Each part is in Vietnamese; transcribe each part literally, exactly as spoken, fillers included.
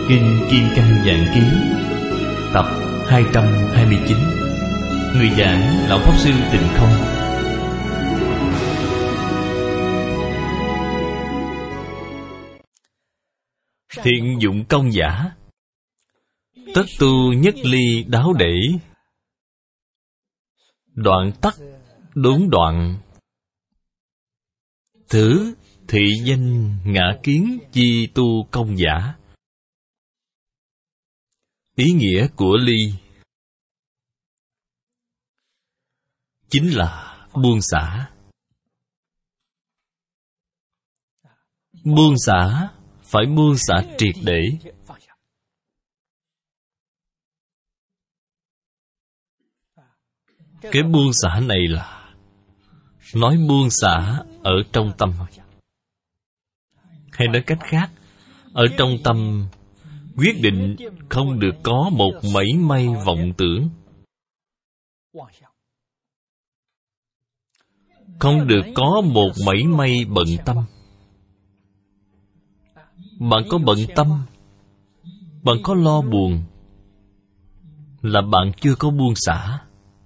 Kinh Kim Cang Giảng Kiến, tập hai trăm hai mươi chín. Người giảng Lão Pháp Sư Tịnh Không. Thiện dụng công giả, tất tu nhất ly đáo để, đoạn tắc đốn đoạn, thử thị danh ngã kiến chi tu công giả. Ý nghĩa của ly chính là buông xả. Buông xả phải buông xả triệt để. Cái buông xả này là nói buông xả ở trong tâm. Hay nói cách khác, ở trong tâm quyết định không được có một mảy may vọng tưởng, không được có một mảy may bận tâm. Bạn có bận tâm, bạn có lo buồn, là bạn chưa có buông xả.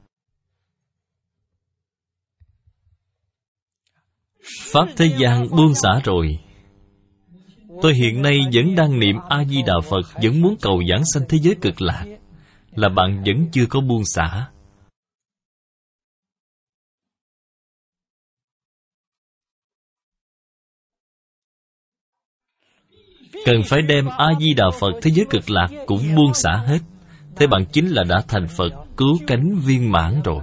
Pháp thế gian buông xả rồi. Tôi hiện nay vẫn đang niệm A-di-đà Phật, vẫn muốn cầu giảng sanh thế giới cực lạc, là bạn vẫn chưa có buông xả. Cần phải đem A-di-đà Phật thế giới cực lạc cũng buông xả hết. Thế bạn chính là đã thành Phật cứu cánh viên mãn rồi.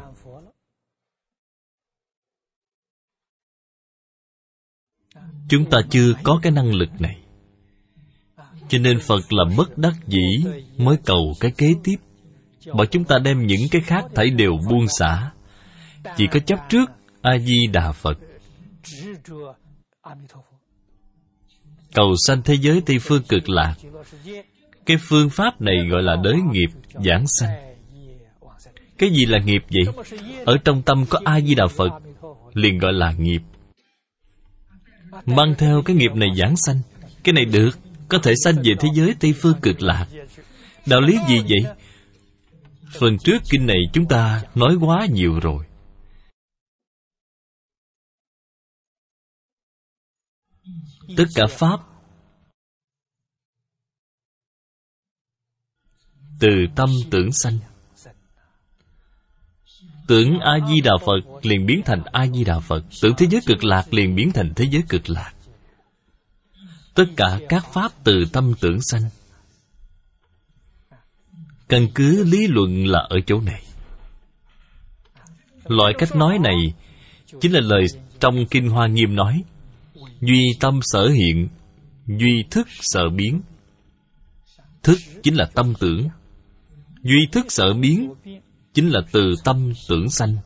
Chúng ta chưa có cái năng lực này, cho nên Phật là bất đắc dĩ mới cầu cái kế tiếp. Bảo chúng ta đem những cái khác thảy đều buông xả, chỉ có chấp trước A-di-đà Phật. Cầu sanh thế giới Tây Phương cực lạc. Cái phương pháp này gọi là đới nghiệp giảng sanh. Cái gì là nghiệp vậy? Ở trong tâm có A-di-đà Phật liền gọi là nghiệp. Mang theo cái nghiệp này giảng sanh. Cái này được, có thể sanh về thế giới Tây Phương cực lạc. Đạo lý gì vậy? Phần trước kinh này chúng ta nói quá nhiều rồi. Tất cả Pháp từ tâm tưởng sanh. Tưởng A-di-đà Phật liền biến thành A-di-đà Phật. Tưởng thế giới cực lạc liền biến thành thế giới cực lạc. Tất cả các Pháp từ tâm tưởng sanh. Căn cứ lý luận là ở chỗ này. Loại cách nói này chính là lời trong Kinh Hoa Nghiêm nói: duy tâm sở hiện, duy thức sở biến. Thức chính là tâm tưởng, duy thức sở biến chính là từ tâm tưởng sanh.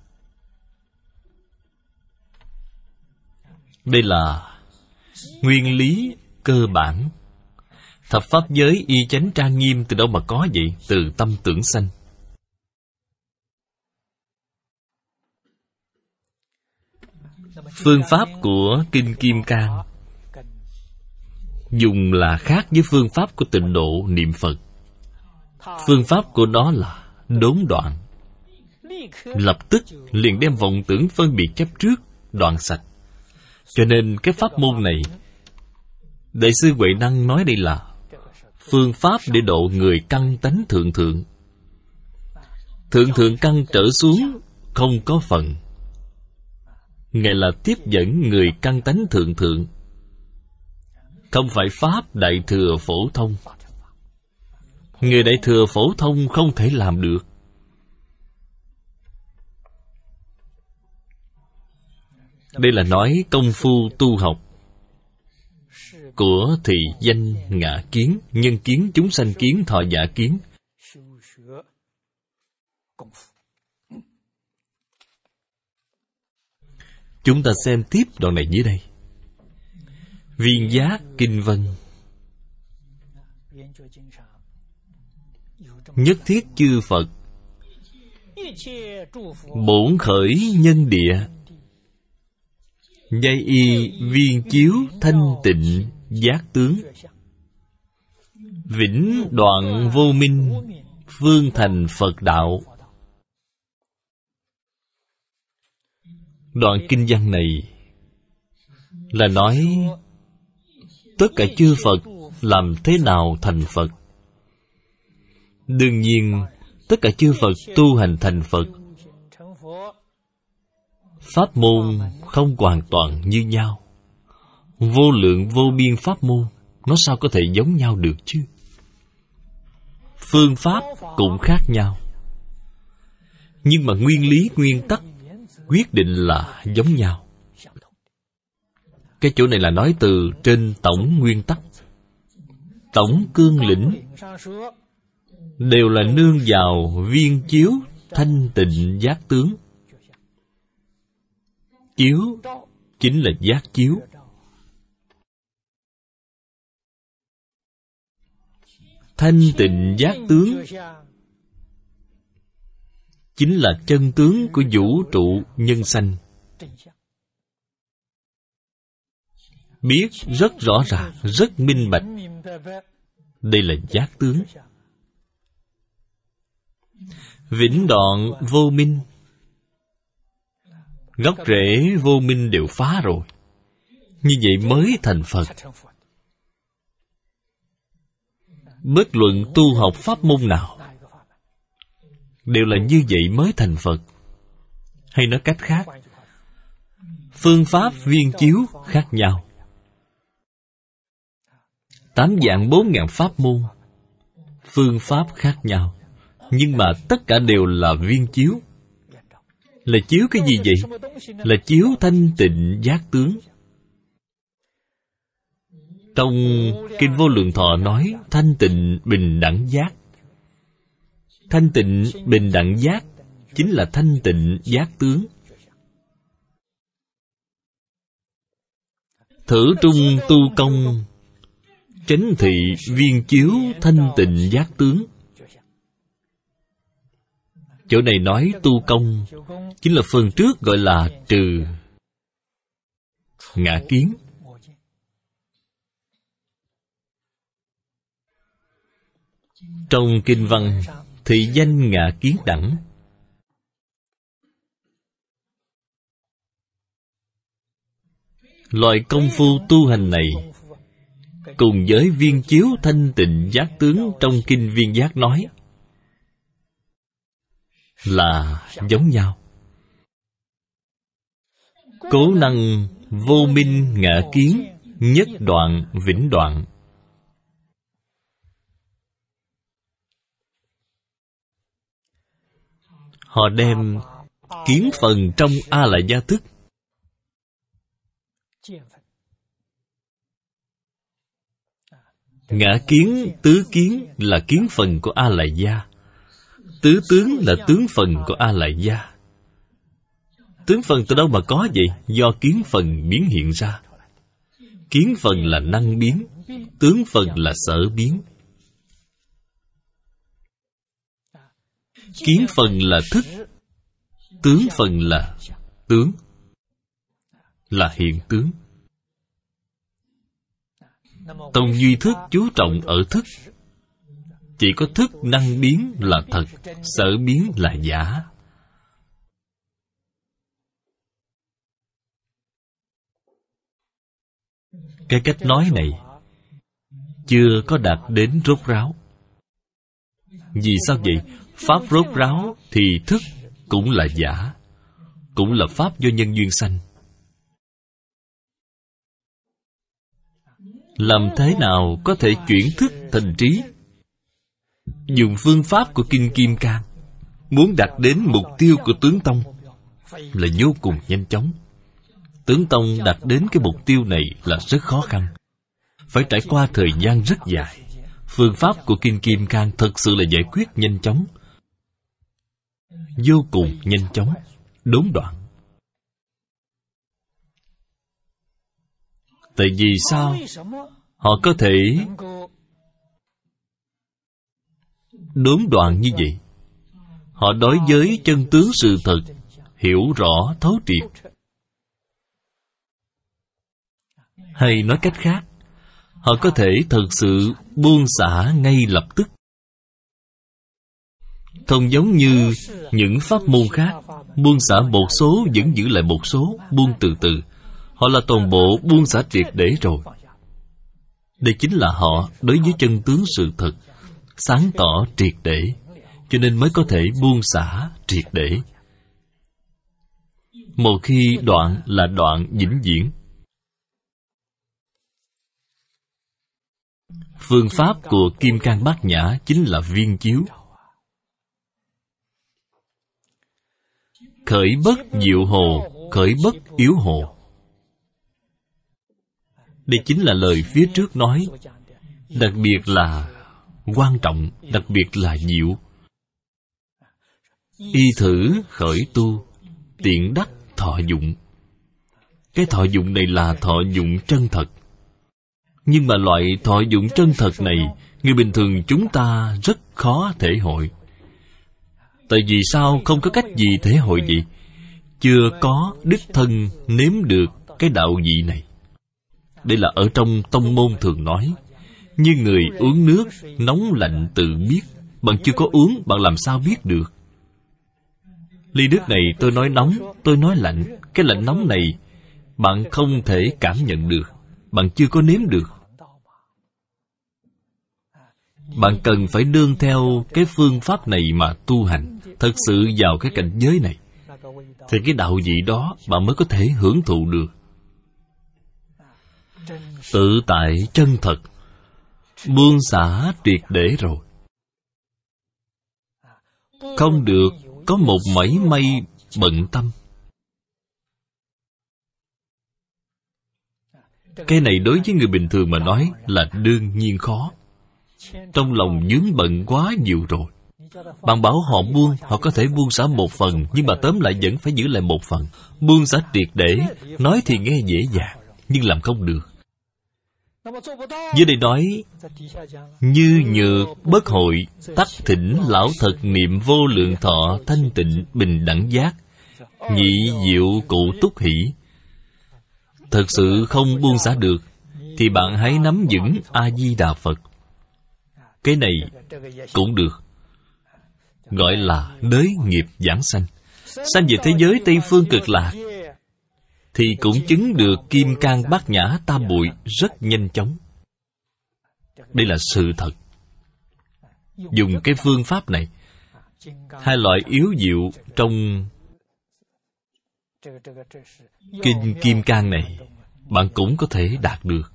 Đây là nguyên lý cơ bản. Thập pháp giới y chánh trang nghiêm từ đâu mà có vậy? Từ tâm tưởng sanh. Phương pháp của Kinh Kim Cang dùng là khác với phương pháp của Tịnh Độ niệm Phật. Phương pháp của nó là đốn đoạn, lập tức liền đem vọng tưởng phân biệt chấp trước đoạn sạch. Cho nên cái pháp môn này, Đại sư Huệ Năng nói đây là phương pháp để độ người căn tánh thượng thượng. Thượng thượng căn trở xuống không có phần. Ngài là tiếp dẫn người căn tánh thượng thượng, không phải pháp đại thừa phổ thông. Người đại thừa phổ thông không thể làm được. Đây là nói công phu tu học của thị danh ngã kiến, nhân kiến, chúng sanh kiến, thọ giả kiến. Chúng ta xem tiếp đoạn này dưới đây. Viên giác kinh vân: nhất thiết chư Phật bổn khởi nhân địa, giai y viên chiếu thanh tịnh giác tướng. vĩnh đoạn vô minh, phương thành Phật đạo. Đoạn kinh văn này là nói tất cả chư Phật làm thế nào thành Phật. Đương nhiên, tất cả chư Phật tu hành thành Phật, pháp môn không hoàn toàn như nhau. Vô lượng vô biên pháp môn, nó sao có thể giống nhau được chứ? Phương pháp cũng khác nhau, nhưng mà nguyên lý nguyên tắc quyết định là giống nhau. Cái chỗ này là nói từ trên tổng nguyên tắc. Tổng cương lĩnh đều là nương vào viên chiếu thanh tịnh giác tướng. Chiếu chính là giác chiếu. Thanh tịnh giác tướng chính là chân tướng của vũ trụ nhân sanh. Biết rất rõ ràng, rất minh bạch. Đây là giác tướng. Vĩnh đoạn vô minh, gốc rễ vô minh đều phá rồi. Như vậy mới thành Phật. Bất luận tu học pháp môn nào đều là như vậy mới thành Phật. Hay nói cách khác, phương pháp viên chiếu khác nhau. Tám vạn bốn ngàn pháp môn, phương pháp khác nhau, nhưng mà tất cả đều là viên chiếu. Là chiếu cái gì vậy? Là chiếu thanh tịnh giác tướng. Trong Kinh Vô Lượng Thọ nói thanh tịnh bình đẳng giác. Thanh tịnh bình đẳng giác chính là thanh tịnh giác tướng. Thử trung tu công, chánh thị viên chiếu thanh tịnh giác tướng. Chỗ này nói tu công chính là phần trước gọi là trừ ngã kiến. Trong kinh văn thị danh ngã kiến đẳng. Loại công phu tu hành này cùng với viên chiếu thanh tịnh giác tướng trong kinh Viên Giác nói là giống nhau. Cố năng vô minh ngã kiến, nhất đoạn vĩnh đoạn. Họ đem kiến phần trong A Lại Gia thức ngã kiến, tứ kiến là kiến phần của A Lại Gia. Tứ tướng là tướng phần của A Lại Gia. Tướng phần từ đâu mà có vậy? Do kiến phần biến hiện ra. Kiến phần là năng biến, tướng phần là sở biến. Kiến phần là thức, tướng phần là tướng, là hiện tướng. Tông duy thức chú trọng ở thức. Chỉ có thức năng biến là thật, sở biến là giả. Cái cách nói này chưa có đạt đến rốt ráo. Vì sao vậy? Pháp rốt ráo thì thức cũng là giả, cũng là pháp do nhân duyên sanh. Làm thế nào có thể chuyển thức thành trí? Dùng phương pháp của Kinh Kim Cang, muốn đạt đến mục tiêu của tướng tông là vô cùng nhanh chóng. Tướng tông đạt đến cái mục tiêu này là rất khó khăn, phải trải qua thời gian rất dài. Phương pháp của Kinh Kim Cang thật sự là giải quyết nhanh chóng, vô cùng nhanh chóng, đốn đoạn. Tại vì sao họ có thể đốn đoạn như vậy? Họ đối với chân tướng sự thật hiểu rõ thấu triệt. Hay nói cách khác, Họ có thể thật sự buông xả ngay lập tức. Không giống như những pháp môn khác, buông xả một số vẫn giữ lại một số, buông từ từ. Họ là toàn bộ buông xả triệt để rồi. Đây chính là họ đối với chân tướng sự thật sáng tỏ triệt để, cho nên mới có thể buông xả triệt để. Một khi đoạn là đoạn vĩnh viễn. Phương pháp của Kim Cang Bát Nhã chính là viên chiếu. Khởi bất diệu hồ, khởi bất yếu hồ. Đây chính là lời phía trước nói, đặc biệt là quan trọng, đặc biệt là diệu. Y thử khởi tu, tiện đắc thọ dụng. Cái thọ dụng này là thọ dụng chân thật. Nhưng mà loại thọ dụng chân thật này, người bình thường chúng ta rất khó thể hội. Tại vì sao không có cách gì thể hội vậy? Chưa có đích thân nếm được cái đạo vị này. Đây là ở trong tông môn thường nói, như người uống nước nóng lạnh tự biết. Bạn chưa có uống, bạn làm sao biết được? Ly nước này tôi nói nóng, tôi nói lạnh. Cái lạnh nóng này bạn không thể cảm nhận được, bạn chưa có nếm được. Bạn cần phải nương theo cái phương pháp này mà tu hành, thật sự vào cái cảnh giới này, thì cái đạo vị đó bạn mới có thể hưởng thụ được. Tự tại chân thật, buông xả triệt để rồi. Không được có một mảy may bận tâm. Cái này đối với người bình thường mà nói là đương nhiên khó. Trong lòng vướng bận quá nhiều rồi. Bạn bảo họ buông, họ có thể buông xả một phần, nhưng mà tóm lại vẫn phải giữ lại một phần. Buông xả triệt để, nói thì nghe dễ dàng, nhưng làm không được. Dưới đây nói, như nhược bất hội, tắc thỉnh lão thật niệm vô lượng thọ thanh tịnh bình đẳng giác, nhị diệu cụ túc hỷ. Thật sự không buông xả được, thì bạn hãy nắm vững A-di-đà Phật. Cái này cũng được, gọi là đới nghiệp giảng sanh. Sanh về thế giới Tây Phương Cực Lạc, thì cũng chứng được Kim Cang Bát Nhã Tam Muội rất nhanh chóng. Đây là sự thật. Dùng cái phương pháp này, hai loại yếu diệu trong Kinh Kim Cang này, bạn cũng có thể đạt được.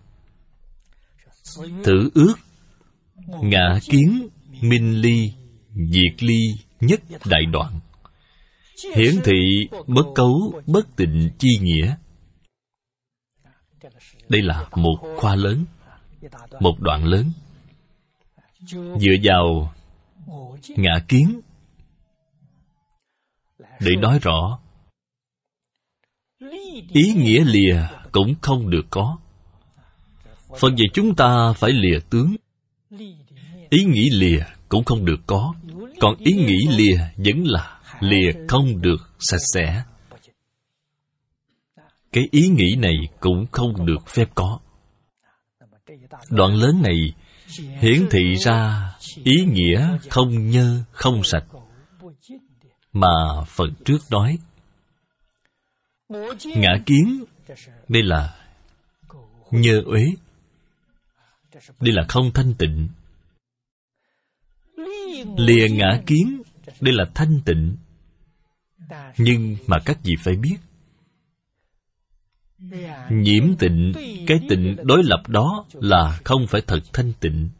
Thử ước ngã kiến minh ly diệt ly nhất đại đoạn, hiển thị bất cấu bất tịnh chi nghĩa. Đây là một khoa lớn, một đoạn lớn. Dựa vào ngã kiến để nói rõ, ý nghĩa lìa cũng không được có. Phần về chúng ta phải lìa tướng, ý nghĩ lìa cũng không được có. Còn ý nghĩ lìa vẫn là lìa không được sạch sẽ. Cái ý nghĩ này cũng không được phép có. Đoạn lớn này hiển thị ra ý nghĩa không nhơ, không sạch mà phần trước nói. Ngã kiến, đây là nhơ uế, đây là không thanh tịnh. Lìa ngã kiến, đây là thanh tịnh. Nhưng mà các vị phải biết, nhiễm tịnh, cái tịnh đối lập đó là không phải thật thanh tịnh.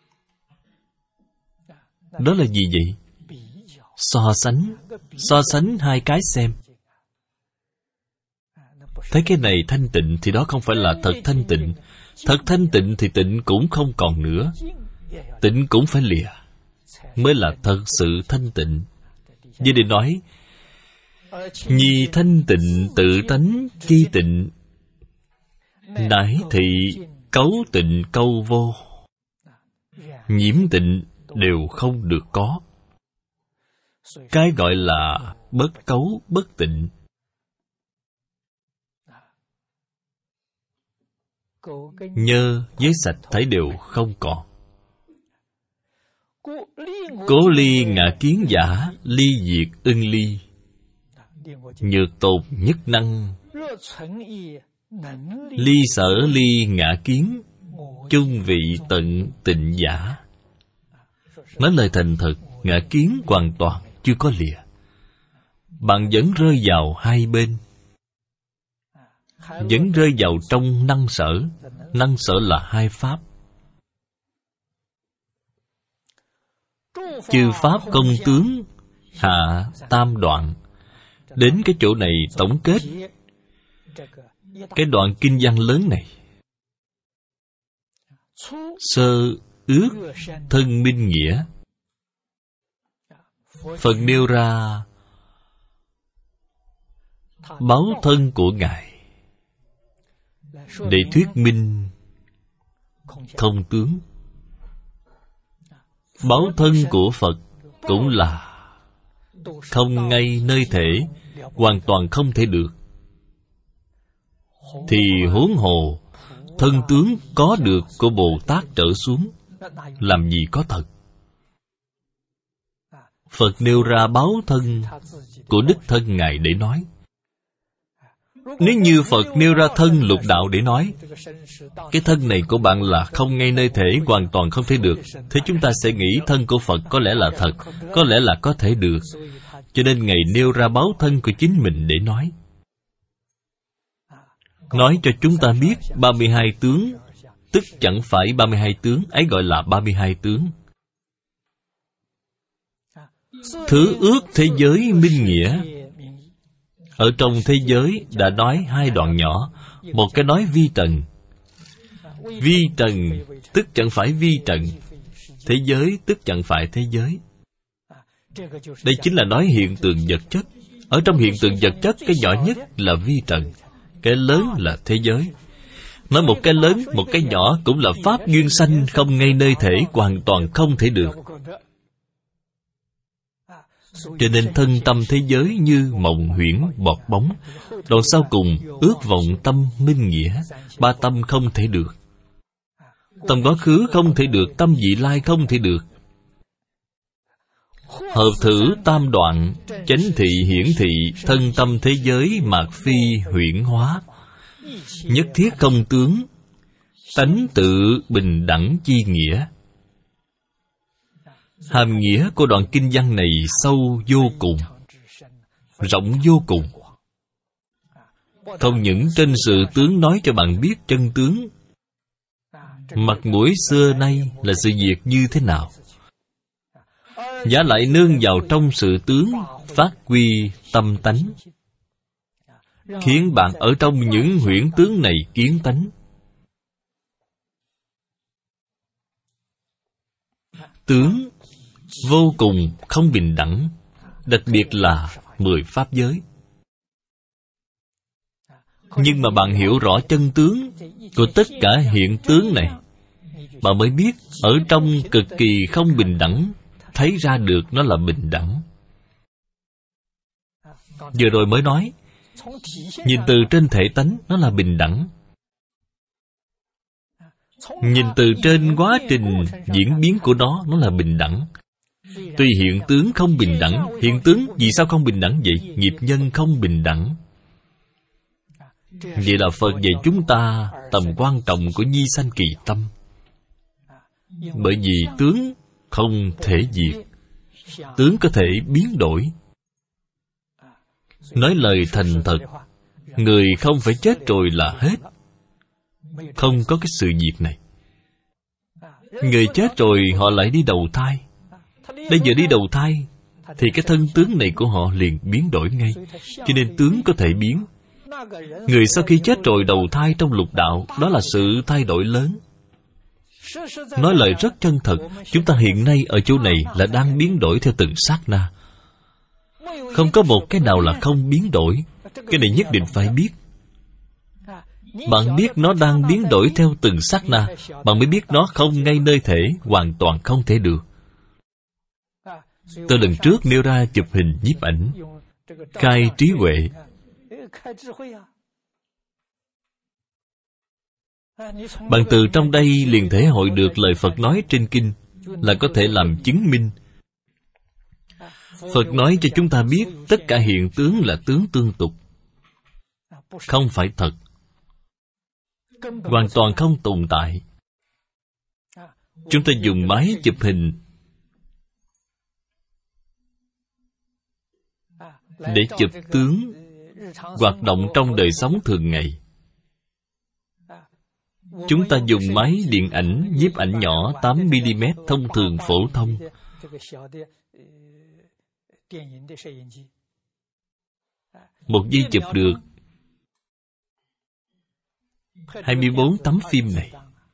Đó là gì vậy? So sánh, so sánh hai cái xem. Thấy cái này thanh tịnh thì đó không phải là thật thanh tịnh. Thật thanh tịnh thì tịnh cũng không còn nữa. Tịnh cũng phải lìa, mới là thật sự thanh tịnh. Như để nói, nhi thanh tịnh tự tánh chi tịnh, nải thị cấu tịnh câu vô. Nhiễm tịnh đều không được có. Cái gọi là bất cấu bất tịnh. nhơ với sạch thấy đều không còn. Cố ly ngã kiến giả, ly diệt ưng ly. Nhược tồn nhất năng, ly sở ly ngã kiến, chung vị tận tịnh giả. Nói lời thành thật, ngã kiến hoàn toàn chưa có lìa. Bạn vẫn rơi vào hai bên, vẫn rơi vào trong năng sở. Năng sở là hai pháp. Chư pháp công tướng, hạ tam đoạn. Đến cái chỗ này tổng kết cái đoạn kinh văn lớn này. Sơ ước thân minh nghĩa. Phật nêu ra báo thân của Ngài để thuyết minh không tướng. Báo thân của Phật cũng là không ngay nơi thể, hoàn toàn không thể được. Thì huống hồ thân tướng có được của Bồ Tát trở xuống, làm gì có thật. Phật nêu ra báo thân của đích thân Ngài để nói. Nếu như Phật nêu ra thân lục đạo để nói, cái thân này của bạn là không ngay nơi thể, hoàn toàn không thể được, thế chúng ta sẽ nghĩ thân của Phật có lẽ là thật, có lẽ là có thể được. Cho nên Ngài nêu ra báo thân của chính mình để nói. Nói cho chúng ta biết ba mươi hai tướng, tức chẳng phải ba mươi hai tướng, ấy gọi là ba mươi hai tướng. Thứ ước thế giới minh nghĩa. Ở trong thế giới đã nói hai đoạn nhỏ. Một cái nói vi trần. Vi trần tức chẳng phải vi trần. Thế giới tức chẳng phải thế giới. Đây chính là nói hiện tượng vật chất. Ở trong hiện tượng vật chất, cái nhỏ nhất là vi trần, cái lớn là thế giới. Nói một cái lớn, một cái nhỏ cũng là pháp duyên sanh, không ngay nơi thể, hoàn toàn không thể được. Cho nên thân tâm thế giới như mộng huyễn bọt bóng. Đoạn sau cùng ước vọng tâm minh nghĩa. Ba tâm không thể được. Tâm quá khứ không thể được, tâm vị lai không thể được. Hợp thử tam đoạn, chánh thị hiển thị, thân tâm thế giới mạt phi huyễn hóa. Nhất thiết không tướng, tánh tự bình đẳng chi nghĩa. Hàm nghĩa của đoạn kinh văn này sâu vô cùng, rộng vô cùng. Không những trên sự tướng nói cho bạn biết chân tướng, mặt mũi xưa nay là sự việc như thế nào, giả lại nương vào trong sự tướng, phát huy tâm tánh, khiến bạn ở trong những huyễn tướng này kiến tánh. Tướng vô cùng không bình đẳng, đặc biệt là mười pháp giới. Nhưng mà bạn hiểu rõ chân tướng của tất cả hiện tướng này, bạn mới biết ở trong cực kỳ không bình đẳng, thấy ra được nó là bình đẳng. Vừa rồi mới nói, nhìn từ trên thể tánh nó là bình đẳng. Nhìn từ trên quá trình diễn biến của nó, nó là bình đẳng. Tuy hiện tướng không bình đẳng, hiện tướng vì sao không bình đẳng vậy? Nghiệp nhân không bình đẳng. Vậy là Phật dạy chúng ta tầm quan trọng của nhi sanh kỳ tâm. Bởi vì tướng không thể diệt, tướng có thể biến đổi. Nói lời thành thật, người không phải chết rồi là hết. Không có cái sự việc này. Người chết rồi họ lại đi đầu thai. Bây giờ đi đầu thai thì cái thân tướng này của họ liền biến đổi ngay. Cho nên tướng có thể biến. Người sau khi chết rồi đầu thai trong lục đạo, đó là sự thay đổi lớn. Nói lời rất chân thật, chúng ta hiện nay ở chỗ này là đang biến đổi theo từng sát na. Không có một cái nào là không biến đổi. Cái này nhất định phải biết. Bạn biết nó đang biến đổi theo từng sát na, bạn mới biết nó không ngay nơi thể, hoàn toàn không thể được. Tôi lần trước nêu ra chụp hình nhiếp ảnh, khai trí huệ. Bạn từ trong đây liền thể hội được lời Phật nói trên kinh, là có thể làm chứng minh. Phật nói cho chúng ta biết tất cả hiện tướng là tướng tương tục, không phải thật, hoàn toàn không tồn tại. Chúng ta dùng máy chụp hình để chụp tướng hoạt động trong đời sống thường ngày. Chúng ta dùng máy điện ảnh, nhiếp ảnh nhỏ tám mi li mét thông thường phổ thông. Một giây chụp được hai mươi bốn tấm phim này.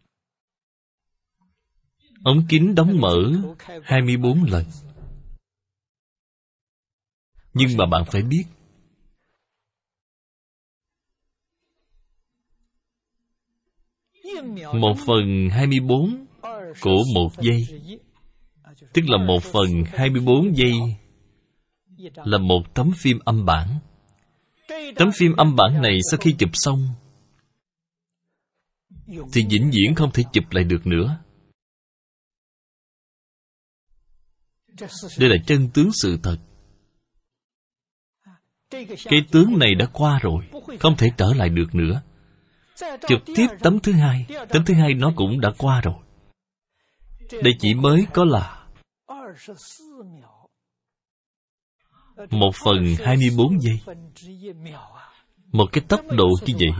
Ống kính đóng mở hai mươi bốn lần. Nhưng mà bạn phải biết, một phần hai mươi bốn của một giây, tức là một phần hai mươi bốn giây là một tấm phim âm bản. Tấm phim âm bản này sau khi chụp xong thì vĩnh viễn không thể chụp lại được nữa. Đây là chân tướng sự thật. Cái tướng này đã qua rồi, không thể trở lại được nữa. Chụp tiếp tấm thứ hai, tấm thứ hai nó cũng đã qua rồi. Đây chỉ mới có là một phần hai mươi bốn giây. Một cái tốc độ như vậy.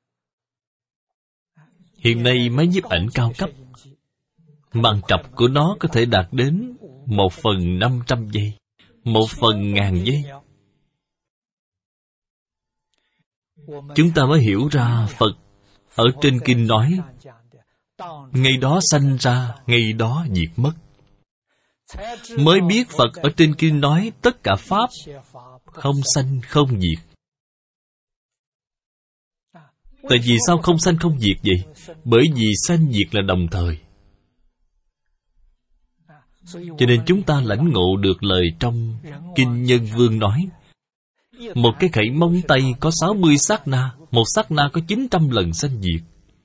Hiện nay máy nhiếp ảnh cao cấp, màn trập của nó có thể đạt đến một phần năm trăm giây, một phần ngàn giây. Chúng ta mới hiểu ra Phật ở trên kinh nói, ngày đó sanh ra, ngày đó diệt mất. Mới biết Phật ở trên kinh nói tất cả Pháp không sanh không diệt. Tại vì sao không sanh không diệt vậy? Bởi vì sanh diệt là đồng thời. Cho nên chúng ta lãnh ngộ được lời trong Kinh Nhân Vương nói, một cái khẩy móng tay có sáu mươi sát na, một sát na có chín trăm lần sanh diệt.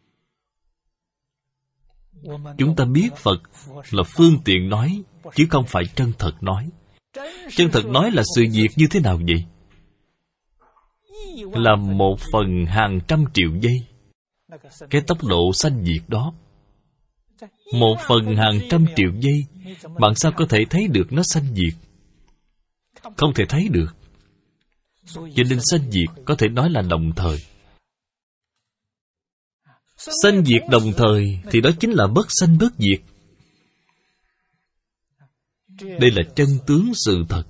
Chúng ta biết Phật là phương tiện nói, chứ không phải chân thật nói. Chân thật nói là sự việc như thế nào vậy? Là một phần hàng trăm triệu giây. Cái tốc độ sanh diệt đó, một phần hàng trăm triệu giây, bạn sao có thể thấy được nó sanh diệt? Không thể thấy được. Cho nên sanh diệt có thể nói là đồng thời. Sanh diệt đồng thời thì đó chính là bất sanh bất diệt. Đây là chân tướng sự thật.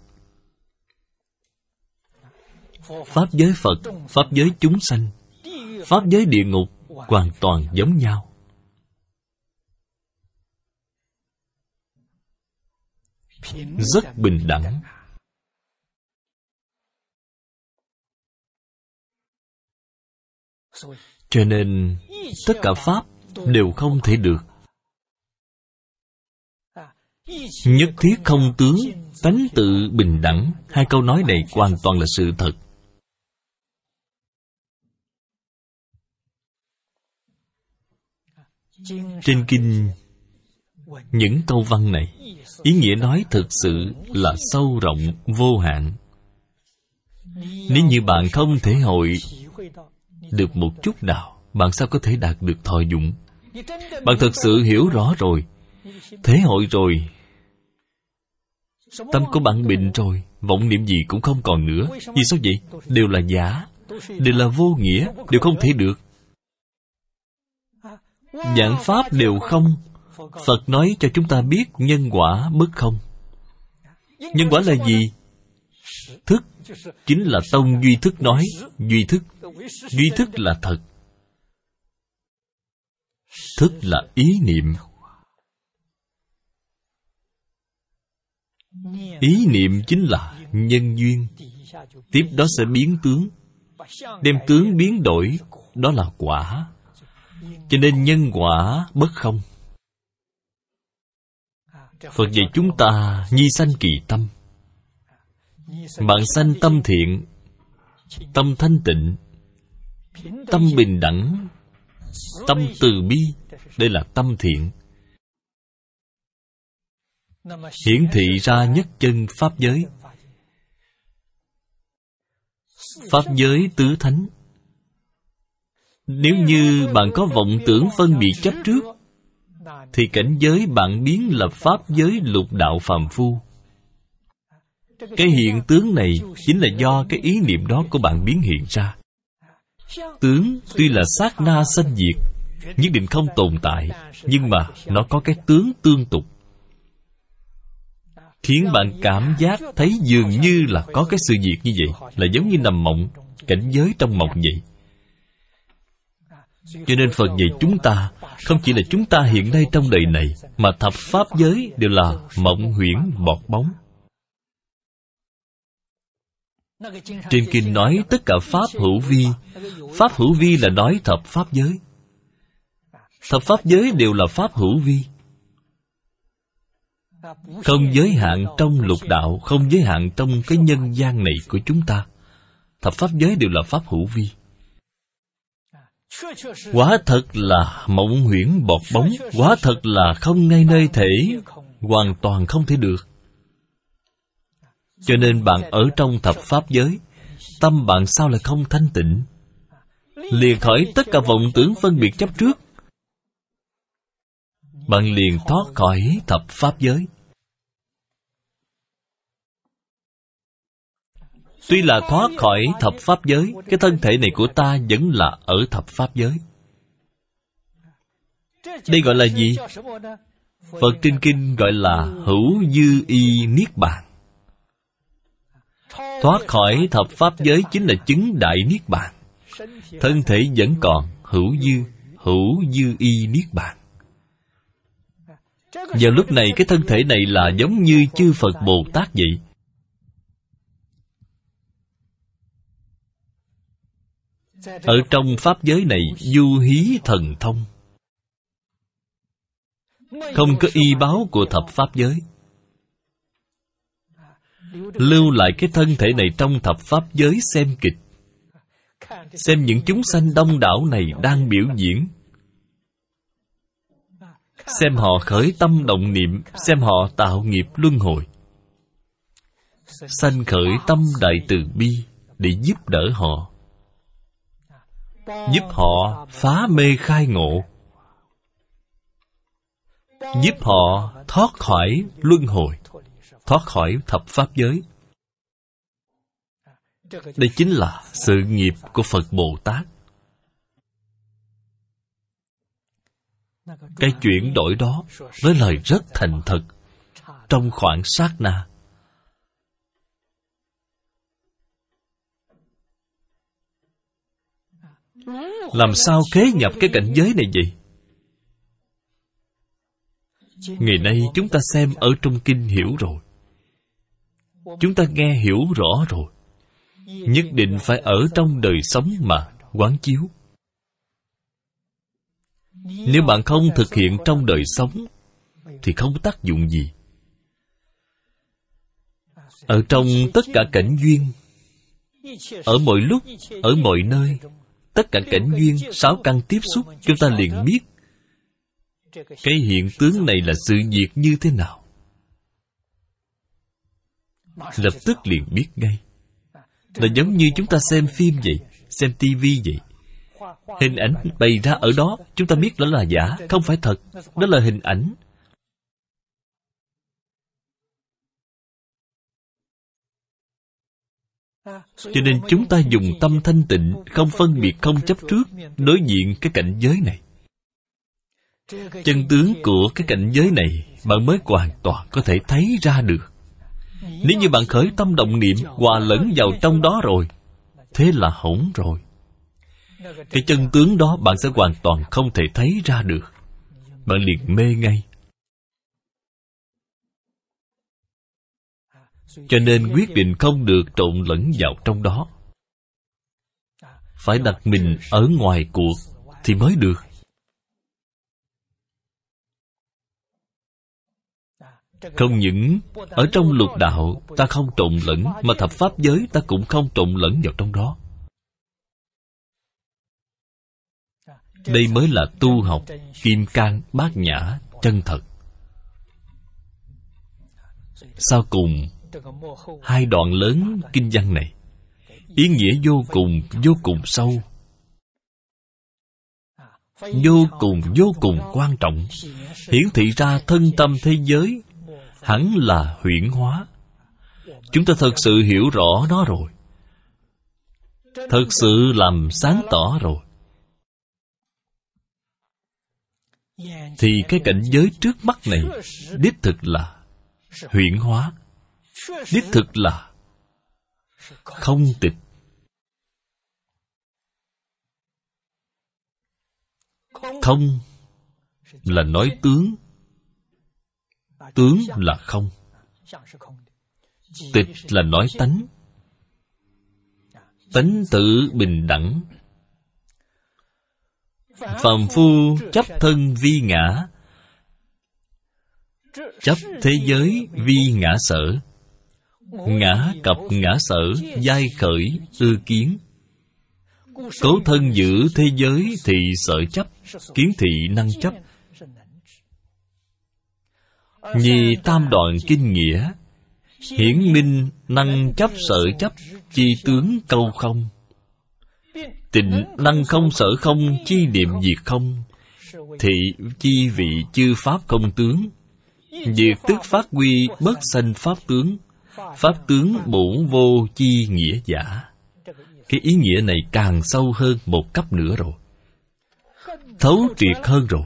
Pháp giới Phật, Pháp giới chúng sanh, Pháp giới địa ngục hoàn toàn giống nhau. Rất bình đẳng. Cho nên tất cả Pháp đều không thể được. Nhất thiết không tướng, tánh tự bình đẳng. Hai câu nói này hoàn toàn là sự thật. Trên kinh, những câu văn này, ý nghĩa nói thực sự là sâu rộng vô hạn. Nếu như bạn không thể hội được một chút nào, bạn sao có thể đạt được thọ dụng? Bạn thật sự hiểu rõ rồi, thể hội rồi, tâm của bạn bệnh rồi, vọng niệm gì cũng không còn nữa. Vì sao vậy? Đều là giả, đều là vô nghĩa, đều không thể được. Vạn pháp đều không. Phật nói cho chúng ta biết nhân quả bất không. Nhân quả là gì? Thức, chính là tông duy thức nói. Duy thức, duy thức là thật. Thức là ý niệm. Ý niệm chính là nhân duyên. Tiếp đó sẽ biến tướng. Đem tướng biến đổi, đó là quả. Cho nên nhân quả bất không. Phật dạy chúng ta nhi sanh kỳ tâm. Bạn sanh tâm thiện, tâm thanh tịnh, tâm bình đẳng, Tâm từ bi, đây là tâm thiện. Hiển thị ra nhất chân pháp giới. Pháp giới tứ thánh. Nếu như bạn có vọng tưởng phân biệt chấp trước, thì cảnh giới bạn biến là pháp giới lục đạo phàm phu. Cái hiện tướng này chính là do cái ý niệm đó của bạn biến hiện ra. Tướng tuy là sát na sanh diệt, nhất định không tồn tại, nhưng mà nó có cái tướng tương tục, khiến bạn cảm giác thấy dường như là có cái sự việc như vậy, là giống như nằm mộng, cảnh giới trong mộng vậy. Cho nên Phật dạy chúng ta, không chỉ là chúng ta hiện nay trong đời này, mà thập pháp giới đều là mộng huyễn bọt bóng. Trên kinh nói tất cả pháp hữu vi. Pháp hữu vi là nói thập pháp giới. Thập pháp giới đều là pháp hữu vi, không giới hạn trong lục đạo, không giới hạn trong cái nhân gian này của chúng ta. Thập pháp giới đều là pháp hữu vi. Quả thật là mộng huyễn bọt bóng, quả thật là không ngay nơi thể, hoàn toàn không thể được. Cho nên bạn ở trong thập pháp giới, tâm bạn sao lại không thanh tịnh? Liền khỏi tất cả vọng tưởng phân biệt chấp trước, bạn liền thoát khỏi thập pháp giới. Tuy là thoát khỏi thập pháp giới, cái thân thể này của ta vẫn là ở thập pháp giới. Đây gọi là gì? Phật trên kinh gọi là hữu dư y niết bàn. Thoát khỏi thập pháp giới chính là chứng đại niết bàn. Thân thể vẫn còn hữu dư, hữu dư y niết bàn. Vào lúc này cái thân thể này là giống như chư Phật Bồ Tát vậy. Ở trong pháp giới này du hí thần thông, không có y báo của thập pháp giới. Lưu lại cái thân thể này trong thập pháp giới xem kịch, xem những chúng sanh đông đảo này đang biểu diễn, xem họ khởi tâm động niệm, xem họ tạo nghiệp luân hồi, sanh khởi tâm đại từ bi để giúp đỡ họ, giúp họ phá mê khai ngộ, giúp họ thoát khỏi luân hồi, thoát khỏi thập pháp giới. Đây chính là sự nghiệp của Phật Bồ Tát. Cái chuyển đổi đó nói lời rất thành thật, trong khoảng sát na. Làm sao kế nhập cái cảnh giới này vậy? Ngày nay chúng ta xem ở trong kinh hiểu rồi, chúng ta nghe hiểu rõ rồi, nhất định phải ở trong đời sống mà quán chiếu. Nếu bạn không thực hiện trong đời sống thì không tác dụng gì. Ở trong tất cả cảnh duyên, ở mọi lúc, ở mọi nơi, tất cả cảnh duyên, sáu căn tiếp xúc, chúng ta liền biết cái hiện tướng này là sự việc như thế nào. Lập tức liền biết ngay. Là giống như chúng ta xem phim vậy, xem tivi vậy. Hình ảnh bày ra ở đó, chúng ta biết đó là giả, không phải thật, đó là hình ảnh. Cho nên chúng ta dùng tâm thanh tịnh, không phân biệt, không chấp trước, đối diện cái cảnh giới này. Chân tướng của cái cảnh giới này bạn mới hoàn toàn có thể thấy ra được. Nếu như bạn khởi tâm động niệm hòa lẫn vào trong đó rồi, thế là hỏng rồi. Cái chân tướng đó bạn sẽ hoàn toàn không thể thấy ra được. Bạn liền mê ngay. Cho nên quyết định không được trộn lẫn vào trong đó. Phải đặt mình ở ngoài cuộc thì mới được. Không những ở trong lục đạo ta không trộn lẫn, mà thập pháp giới ta cũng không trộn lẫn vào trong đó. Đây mới là tu học Kim Cang Bát Nhã chân thật. Sau cùng, hai đoạn lớn kinh văn này ý nghĩa vô cùng vô cùng sâu, vô cùng vô cùng quan trọng, hiển thị ra thân tâm thế giới hẳn là huyễn hóa. Chúng ta thật sự hiểu rõ nó rồi, thật sự làm sáng tỏ rồi, thì cái cảnh giới trước mắt này đích thực là huyễn hóa, đích thực là không tịch. Không là nói tướng, tướng là không. Tịch là nói tánh, tánh tự bình đẳng. Phàm phu chấp thân vi ngã, chấp thế giới vi ngã sở. Ngã cập ngã sở, giai khởi ư kiến. Cố thân giữ thế giới thì sở chấp, kiến thị năng chấp. Nhi tam đoạn kinh nghĩa, hiển minh năng chấp sở chấp, chi tướng câu không. Tịnh năng không sở không, chi niệm diệt không. Thị chi vị chư pháp không tướng. Diệt tức phát huy bất sanh pháp tướng. Pháp tướng bổn vô chi nghĩa giả. Cái ý nghĩa này càng sâu hơn một cấp nữa rồi, thấu triệt hơn rồi.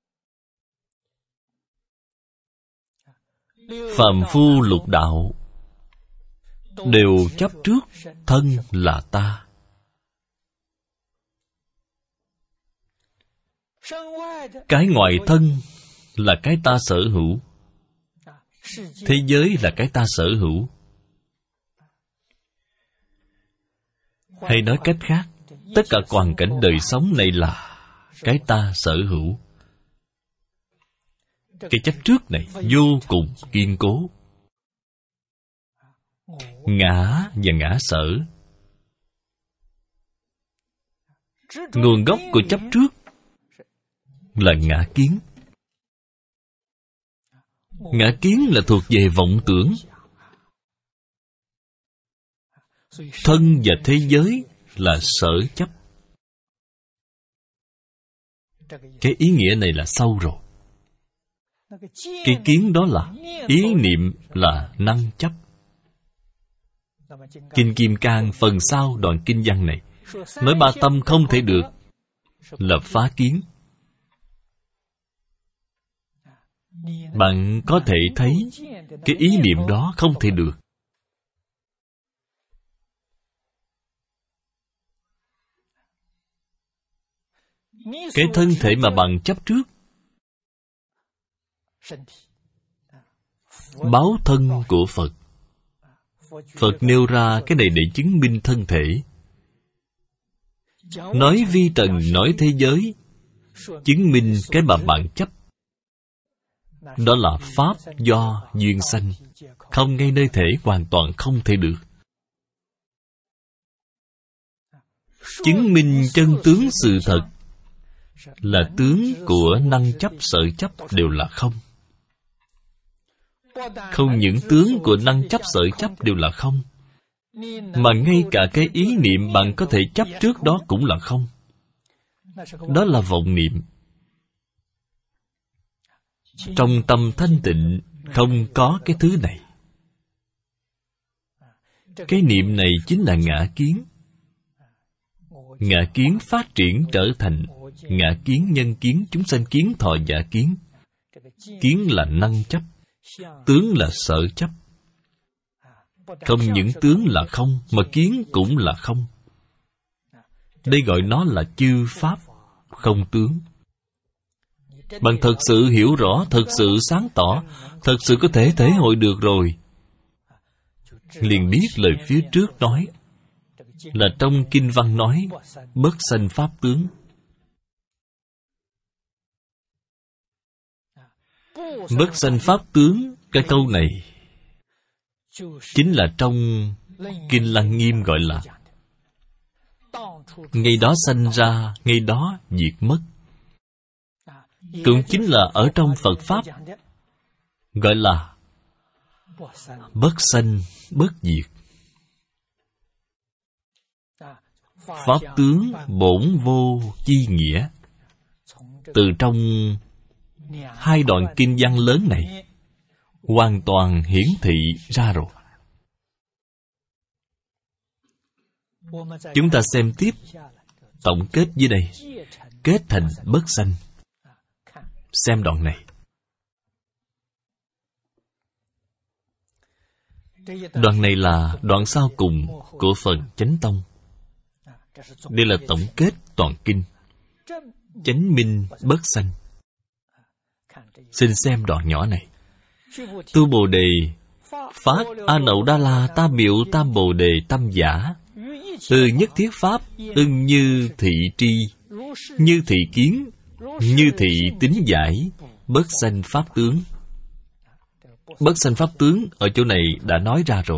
Phàm phu lục đạo đều chấp trước thân là ta. Cái ngoài thân là cái ta sở hữu, thế giới là cái ta sở hữu. Hay nói cách khác, tất cả hoàn cảnh đời sống này là cái ta sở hữu. Cái chấp trước này vô cùng kiên cố. Ngã và ngã sở, nguồn gốc của chấp trước là ngã kiến. Ngã kiến là thuộc về vọng tưởng. Thân và thế giới là sở chấp. Cái ý nghĩa này là sâu rồi. Cái kiến đó là ý niệm, là năng chấp. Kinh Kim Cang phần sau đoạn kinh văn này nói ba tâm không thể được, là phá kiến. Bạn có thể thấy cái ý niệm đó không thể được. Cái thân thể mà bạn chấp trước, báo thân của Phật. Phật nêu ra cái này để chứng minh thân thể. Nói vi trần, nói thế giới, chứng minh cái mà bạn chấp. Đó là pháp do duyên sanh, không ngay nơi thể, hoàn toàn không thể được. Chứng minh chân tướng sự thật là tướng của năng chấp sở chấp đều là không. Không những tướng của năng chấp sở chấp đều là không, mà ngay cả cái ý niệm bạn có thể chấp trước đó cũng là không. Đó là vọng niệm. Trong tâm thanh tịnh không có cái thứ này. Cái niệm này chính là ngã kiến. Ngã kiến phát triển trở thành ngã kiến, nhân kiến, chúng sanh kiến, thọ giả kiến. Kiến là năng chấp, tướng là sở chấp. Không những tướng là không, mà kiến cũng là không. Đây gọi nó là chư pháp không tướng. Bạn thật sự hiểu rõ, thật sự sáng tỏ, thật sự có thể thể hội được rồi, liền biết lời phía trước nói là trong kinh văn nói bất sanh pháp tướng. Bất sanh pháp tướng, cái câu này chính là trong kinh Lăng Nghiêm gọi là ngày đó sanh ra, ngày đó diệt mất. cũng chính là ở trong Phật Pháp gọi là bất sanh bất diệt. Pháp tướng bổn vô chi nghĩa. Từ trong hai đoạn kinh văn lớn này hoàn toàn hiển thị ra rồi. Chúng ta xem tiếp, tổng kết dưới đây, kết thành bất sanh. Xem đoạn này. Đoạn này là đoạn sau cùng của phần Chánh Tông. Đây là tổng kết toàn kinh. Chánh minh bất sanh. Xin xem đoạn nhỏ này. Tu Bồ Đề, phát A Nậu Đa La Tam Miệu Tam Bồ Đề Tâm Giả, từ nhất thiết pháp ưng như thị tri, như thị kiến, như thị tính giải, bất sanh pháp tướng. Bất sanh pháp tướng ở chỗ này đã nói ra rồi.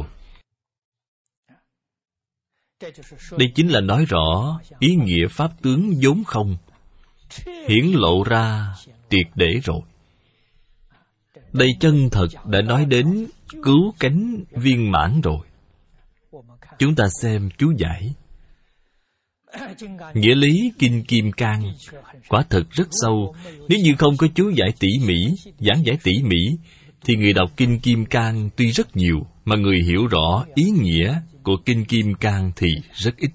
Đây chính là nói rõ ý nghĩa pháp tướng vốn không, hiển lộ ra triệt để rồi. Đây chân thật đã nói đến cứu cánh viên mãn rồi. Chúng ta xem chú giải. Nghĩa lý Kinh Kim Cang quả thật rất sâu. Nếu như không có chú giải tỉ mỉ, giảng giải tỉ mỉ, thì người đọc Kinh Kim Cang tuy rất nhiều, mà người hiểu rõ ý nghĩa của Kinh Kim Cang thì rất ít.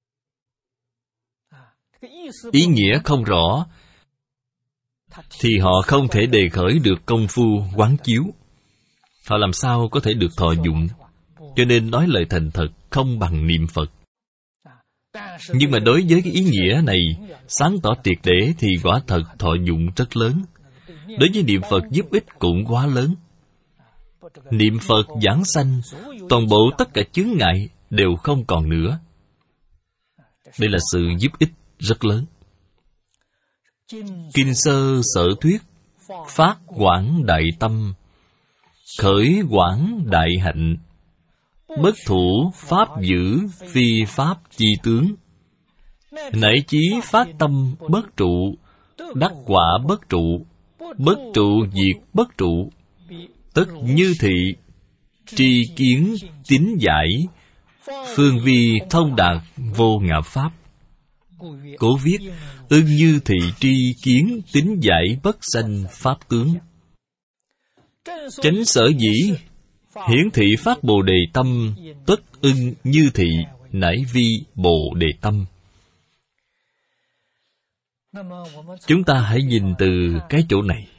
Ý nghĩa không rõ, thì họ không thể đề khởi được công phu quán chiếu. Họ làm sao có thể được thọ dụng? Cho nên nói lời thành thật không bằng niệm Phật. Nhưng mà đối với cái ý nghĩa này sáng tỏ triệt để thì quả thật thọ dụng rất lớn. Đối với niệm Phật giúp ích cũng quá lớn. Niệm Phật giảng sanh, toàn bộ tất cả chướng ngại đều không còn nữa. Đây là sự giúp ích rất lớn. Kinh sơ sở thuyết, phát quảng đại tâm, khởi quảng đại hạnh, bất thủ pháp giữ phi pháp chi tướng, nảy chí phát tâm bất trụ, đắc quả bất trụ, bất trụ diệt bất trụ, tất như thị, tri kiến tín giải, phương vi thông đạt vô ngã pháp. Cố viết ưng như thị tri kiến tín giải bất sanh pháp tướng. Chánh sở dĩ hiển thị phát Bồ Đề tâm, tất ưng như thị nải vi Bồ Đề tâm. Chúng ta hãy nhìn từ cái chỗ này.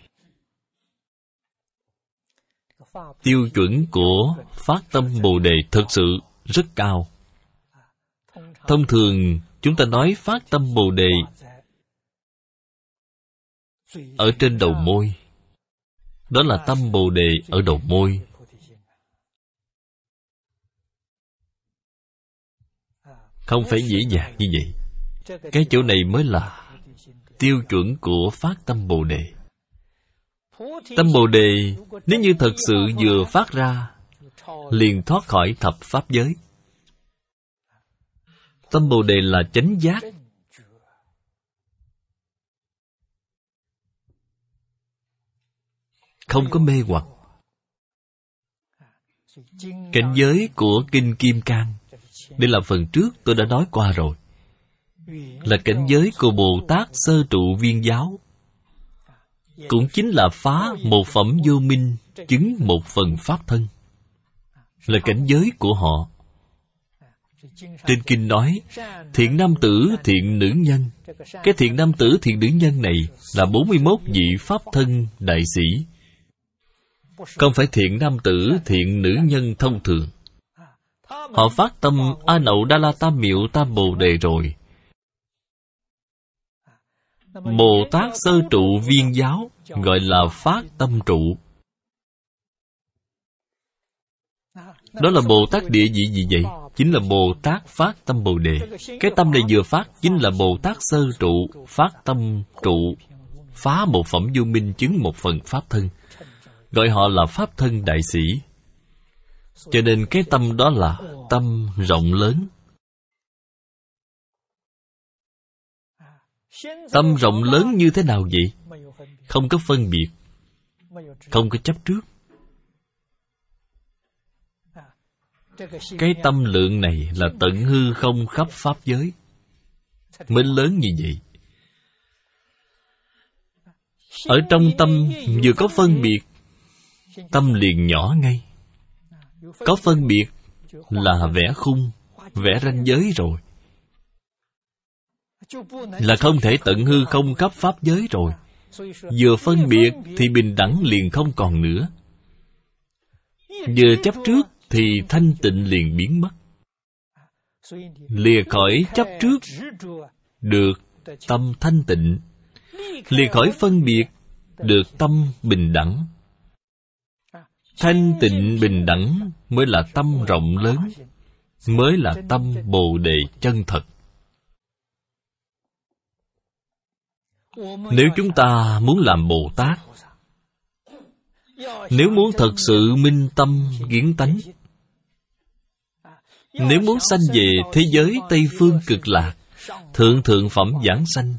Tiêu chuẩn của phát tâm Bồ Đề thực sự rất cao. Thông thường chúng ta nói phát tâm Bồ Đề ở trên đầu môi. Đó là tâm Bồ Đề ở đầu môi. Không phải dễ dàng như vậy. Cái chỗ này mới là tiêu chuẩn của phát tâm Bồ Đề. Tâm Bồ Đề nếu như thật sự vừa phát ra, liền thoát khỏi thập pháp giới. Tâm Bồ Đề là chánh giác. Không có mê hoặc. Cảnh giới của Kinh Kim Cang, đây là phần trước tôi đã nói qua rồi, là cảnh giới của Bồ Tát sơ trụ viên giáo. Cũng chính là phá một phẩm vô minh, chứng một phần pháp thân. Là cảnh giới của họ. Trên kinh nói, thiện nam tử, thiện nữ nhân. Cái thiện nam tử, thiện nữ nhân này là bốn mươi mốt vị pháp thân đại sĩ. Không phải thiện nam tử, thiện nữ nhân thông thường. Họ phát tâm A Nậu Đa La Tam Miệu Tam Bồ Đề rồi. Bồ Tát sơ trụ viên giáo gọi là phát tâm trụ. Đó là Bồ Tát địa vị gì vậy? Chính là Bồ Tát phát tâm Bồ Đề. Cái tâm này vừa phát chính là Bồ Tát sơ trụ, phát tâm trụ, phá một phẩm vô minh, chứng một phần pháp thân. Gọi họ là pháp thân đại sĩ. Cho nên cái tâm đó là tâm rộng lớn. Tâm rộng lớn như thế nào vậy? không có phân biệt, không có chấp trước. Cái tâm lượng này là tận hư không khắp pháp giới, mới lớn như vậy. Ở trong tâm vừa có phân biệt, tâm liền nhỏ ngay. Có phân biệt là vẽ khung, vẽ ranh giới rồi, là không thể tận hư không khắp pháp giới rồi. Vừa phân biệt thì bình đẳng liền không còn nữa. Vừa chấp trước thì thanh tịnh liền biến mất. Lìa khỏi chấp trước, được tâm thanh tịnh. Lìa khỏi phân biệt, được tâm bình đẳng. Thanh tịnh bình đẳng mới là tâm rộng lớn, mới là tâm Bồ Đề chân thật. Nếu chúng ta muốn làm Bồ Tát, nếu muốn thật sự minh tâm kiến tánh, nếu muốn sanh về thế giới Tây Phương Cực Lạc, thượng thượng phẩm giảng sanh,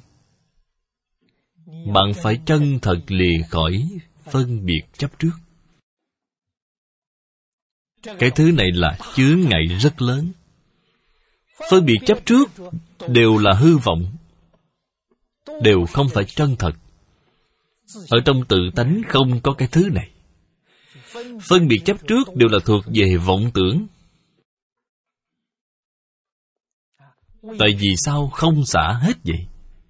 bạn phải chân thật lìa khỏi phân biệt chấp trước. Cái thứ này là chướng ngại rất lớn. Phân biệt chấp trước đều là hư vọng, đều không phải chân thật. Ở trong tự tánh không có cái thứ này. Phân biệt chấp trước đều là thuộc về vọng tưởng. Tại vì sao không xả hết vậy?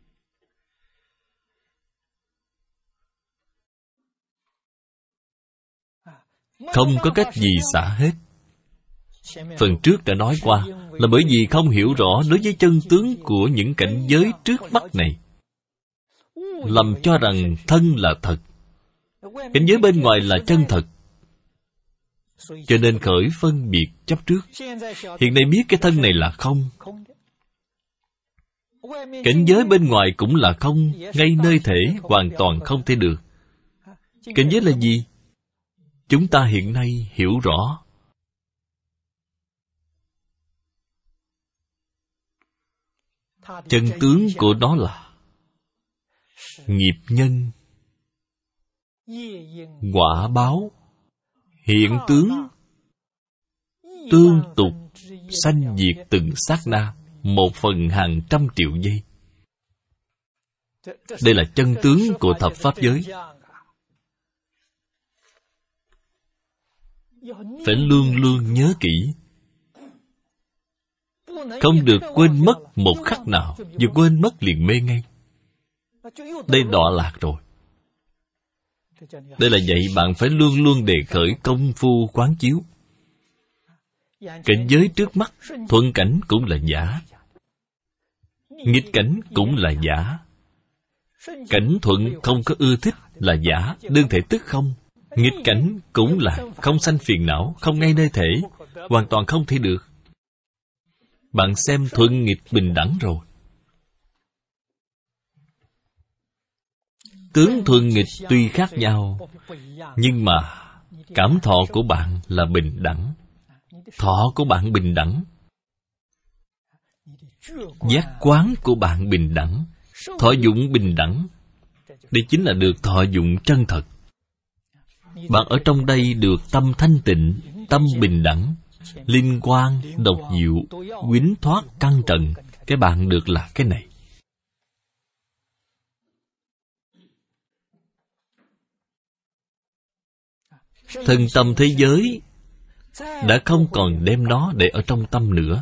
Không có cách gì xả hết. Phần trước đã nói qua, là bởi vì không hiểu rõ đối với chân tướng của những cảnh giới trước mắt này, lầm cho rằng thân là thật, cảnh giới bên ngoài là chân thật, cho nên khởi phân biệt chấp trước. Hiện nay biết cái thân này là không, cảnh giới bên ngoài cũng là không, ngay nơi thể hoàn toàn không thể được. Cảnh giới là gì? Chúng ta hiện nay hiểu rõ. Chân tướng của nó là nghiệp nhân, quả báo, hiện tướng, tương tục, sanh diệt từng sát na, một phần hàng trăm triệu giây. Đây là chân tướng của thập pháp giới. Phải luôn luôn nhớ kỹ, không được quên mất một khắc nào. Vừa quên mất liền mê ngay. Đây đọa lạc rồi. Đây là vậy, bạn phải luôn luôn đề khởi công phu quán chiếu. Cảnh giới trước mắt, thuận cảnh cũng là giả, nghịch cảnh cũng là giả. Cảnh thuận không có ưa thích là giả, đương thể tức không. Nghịch cảnh cũng là không sanh phiền não, không ngay nơi thể, hoàn toàn không thể được. Bạn xem thuận nghịch bình đẳng rồi. Tướng thuận nghịch tuy khác nhau, nhưng mà cảm thọ của bạn là bình đẳng. Thọ của bạn bình đẳng, giác quán của bạn bình đẳng, thọ dụng bình đẳng. Đây chính là được thọ dụng chân thật. Bạn ở trong đây được tâm thanh tịnh, tâm bình đẳng, linh quang, độc diệu, quýnh thoát căn trần. Cái bạn được là cái này. Thân tâm thế giới đã không còn đem nó để ở trong tâm nữa.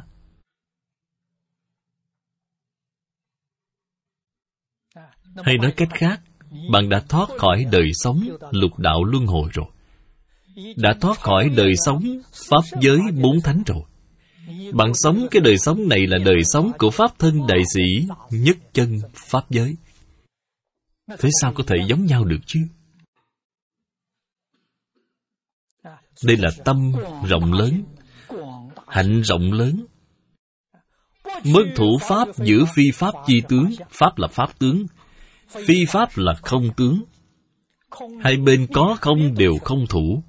Hay nói cách khác, bạn đã thoát khỏi đời sống lục đạo luân hồi rồi, đã thoát khỏi đời sống pháp giới bốn thánh rồi. Bạn sống cái đời sống này là đời sống của pháp thân đại sĩ nhất chân pháp giới. Thế sao có thể giống nhau được chứ? Đây là tâm rộng lớn, hạnh rộng lớn. Mới thủ pháp giữ phi pháp chi tướng. Pháp là pháp tướng, phi pháp là không tướng. Hai bên có không đều không thủ.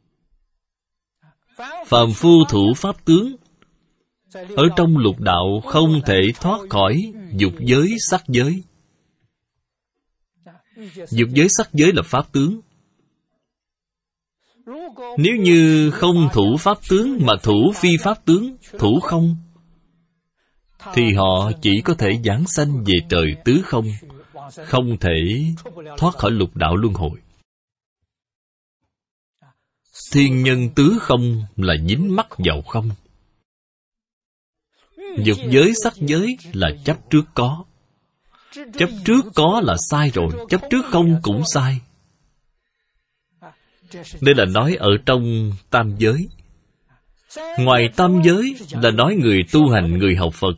Phàm phu thủ pháp tướng, ở trong lục đạo không thể thoát khỏi dục giới sắc giới. Dục giới sắc giới là pháp tướng. Nếu như không thủ pháp tướng mà thủ phi pháp tướng, thủ không, thì họ chỉ có thể giáng sanh về trời tứ không, không thể thoát khỏi lục đạo luân hồi. Thiên nhân tứ không là dính mắc vào không. Dục giới sắc giới là chấp trước có. Chấp trước có là sai rồi, chấp trước không cũng sai. Đây là nói ở trong tam giới. Ngoài tam giới là nói người tu hành, người học Phật.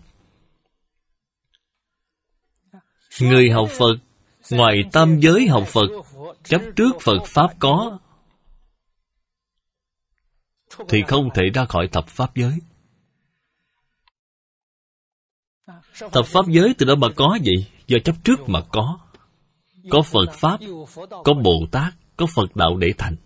Người học Phật, ngoài tam giới học Phật, chấp trước Phật Pháp có, thì không thể ra khỏi thập Pháp giới. Thập Pháp giới từ đâu mà có vậy? Do chấp trước mà có. Có Phật Pháp, có Bồ Tát, có Phật Đạo để thành.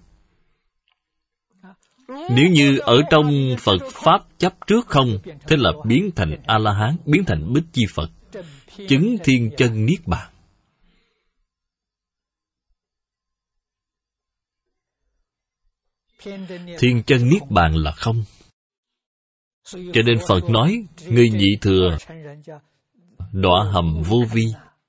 Nếu như ở trong Phật Pháp chấp trước không, thế là biến thành A-la-hán, biến thành Bích Chi Phật, chứng thiên chân Niết Bàn. Thiên chân Niết Bàn là không. Cho nên Phật nói, người nhị thừa đọa hầm vô vi.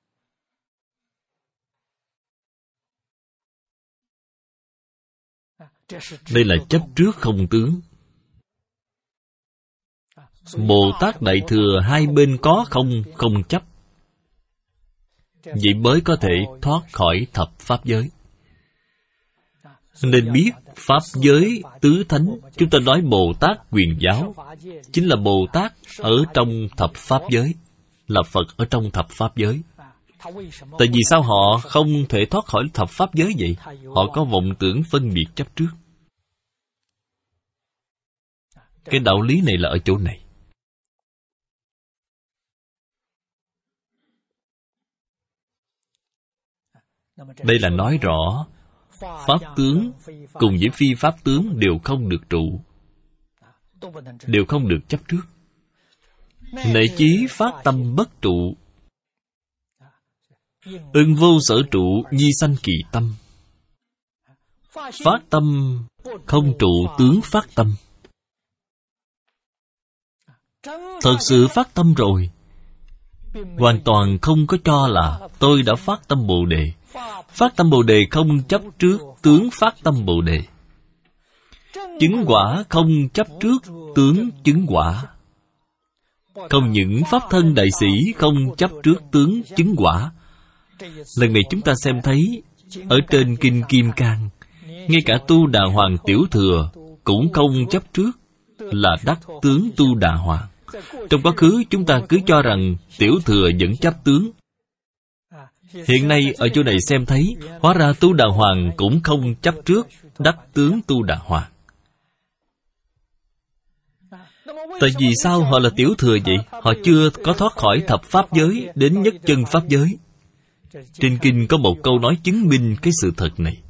Đây là chấp trước không tướng. Bồ Tát Đại Thừa hai bên có không, không chấp. Vậy mới có thể thoát khỏi thập Pháp giới. Nên biết Pháp giới tứ thánh. Chúng ta nói Bồ Tát Quyền Giáo chính là Bồ Tát ở trong thập Pháp giới, là Phật ở trong thập Pháp giới. Tại vì sao họ không thể thoát khỏi thập Pháp giới vậy? Họ có vọng tưởng phân biệt chấp trước. Cái đạo lý này là ở chỗ này. Đây là nói rõ Pháp tướng cùng với phi Pháp tướng đều không được trụ, đều không được chấp trước. Nệ chí phát tâm bất trụ, ưng vô sở trụ, nhi sanh kỳ tâm. Phát tâm không trụ tướng phát tâm. Thật sự phát tâm rồi, hoàn toàn không có cho là tôi đã phát tâm Bồ Đề. Phát tâm Bồ Đề không chấp trước tướng phát tâm Bồ Đề. Chứng quả không chấp trước tướng chứng quả. Không những Pháp thân đại sĩ không chấp trước tướng chứng quả. Lần này chúng ta xem thấy ở trên Kinh Kim Cang, ngay cả Tu Đà Hoàng Tiểu Thừa cũng không chấp trước là đắc tướng Tu Đà Hoàng. Trong quá khứ chúng ta cứ cho rằng Tiểu Thừa vẫn chấp tướng. Hiện nay ở chỗ này xem thấy, hóa ra Tu Đà Hoàng cũng không chấp trước đắc tướng Tu Đà Hoàng. Tại vì sao họ là Tiểu Thừa vậy? Họ chưa có thoát khỏi thập Pháp giới đến nhất chân Pháp giới. Trên Kinh có một câu nói chứng minh cái sự thật này.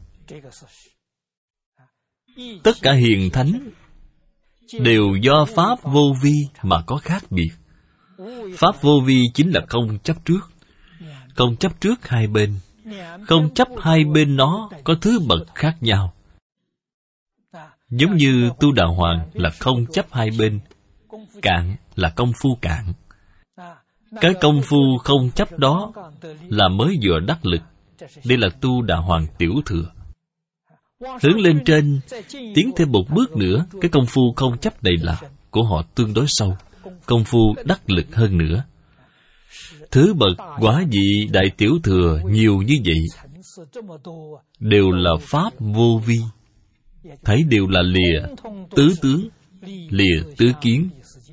Tất cả hiền thánh đều do Pháp vô vi mà có khác biệt. Pháp vô vi chính là không chấp trước. Không chấp trước hai bên. Không chấp hai bên nó có thứ bậc khác nhau. Giống như Tu Đà Hoàng là không chấp hai bên. Cạn là công phu cạn. Cái công phu không chấp đó là mới vừa đắc lực. Đây là Tu Đà Hoàng Tiểu Thừa. Hướng lên trên, tiến thêm một bước nữa, cái công phu không chấp đầy là của họ tương đối sâu. Công phu đắc lực hơn nữa. Thứ bậc quả vị Đại Tiểu Thừa nhiều như vậy, đều là Pháp vô vi. Thấy đều là lìa tứ tướng, lìa tứ kiến.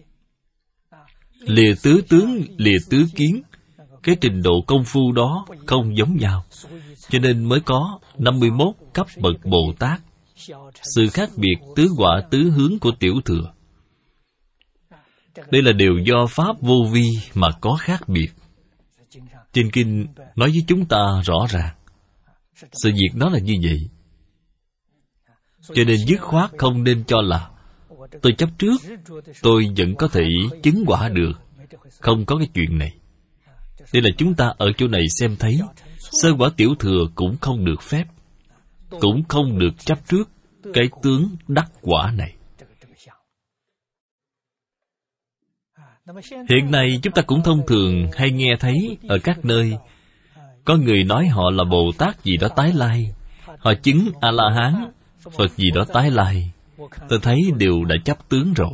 Lìa tứ tướng, lìa tứ kiến. Cái trình độ công phu đó không giống nhau. Cho nên mới có năm mươi mốt cấp bậc Bồ Tát. Sự khác biệt tứ quả tứ hướng của Tiểu Thừa, đây là đều do Pháp vô vi mà có khác biệt. Trên Kinh nói với chúng ta rõ ràng, sự việc đó là như vậy. Cho nên dứt khoát không nên cho là tôi chấp trước, tôi vẫn có thể chứng quả được. Không có cái chuyện này. Đây là chúng ta ở chỗ này xem thấy Sơ quả tiểu thừa cũng không được phép, cũng không được chấp trước cái tướng đắc quả này. Hiện nay chúng ta cũng thông thường hay nghe thấy ở các nơi có người nói họ là Bồ Tát gì đó tái lai, họ chứng A-la-hán, Phật gì đó tái lai. Tôi thấy đều đã chấp tướng rồi.